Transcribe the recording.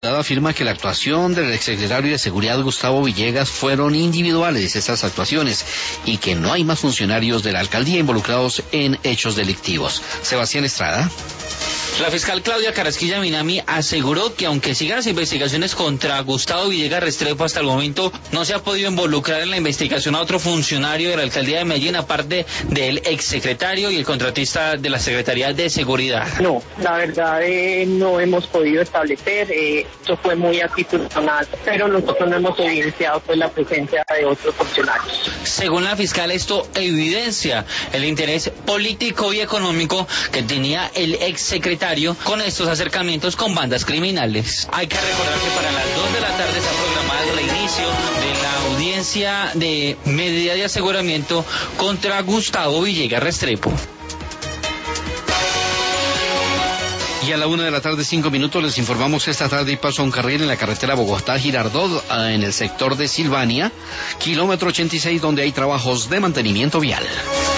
Afirma que la actuación del exsecretario de Seguridad Gustavo Villegas fueron individuales estas actuaciones y que no hay más funcionarios de la alcaldía involucrados en hechos delictivos. Sebastián Estrada. La fiscal Claudia Carrasquilla Minami aseguró que aunque sigan las investigaciones contra Gustavo Villegas Restrepo, hasta el momento no se ha podido involucrar en la investigación a otro funcionario de la alcaldía de Medellín, aparte del exsecretario y el contratista de la Secretaría de Seguridad. No, la verdad no hemos podido establecer, esto fue muy actitudinal, pero nosotros no hemos evidenciado pues la presencia de otros funcionarios. Según la fiscal, esto evidencia el interés político y económico que tenía el exsecretario con estos acercamientos con bandas criminales. Hay que recordar que para las 2 de la tarde está programado el reinicio de la audiencia de medida de aseguramiento contra Gustavo Villegas Restrepo. Y a la 1:05 p.m. les informamos que esta tarde pasó un carril en la carretera Bogotá-Girardot, en el sector de Silvania, kilómetro 86, donde hay trabajos de mantenimiento vial.